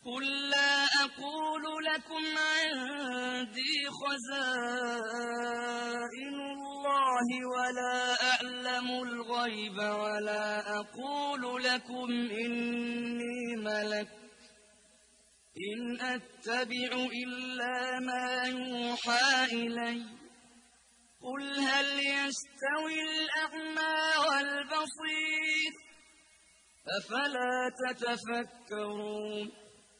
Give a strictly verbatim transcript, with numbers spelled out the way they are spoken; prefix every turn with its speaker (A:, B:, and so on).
A: قُل لَّا أَقُولُ لَكُمْ عِندِي خَزَائِنُ اللَّهِ وَلَا أَعْلَمُ الْغَيْبَ وَلَا أَقُولُ لَكُمْ إِنِّي مَلَكٌ ۖ إِنْ أَتَّبِعُ إِلَّا مَا يُوحَىٰ إِلَيَّ ۚ قُلْ هَلْ يَسْتَوِي الْأَعْمَىٰ وَالْبَصِيرُ ۚ أَفَلَا تَتَفَكَّرُونَ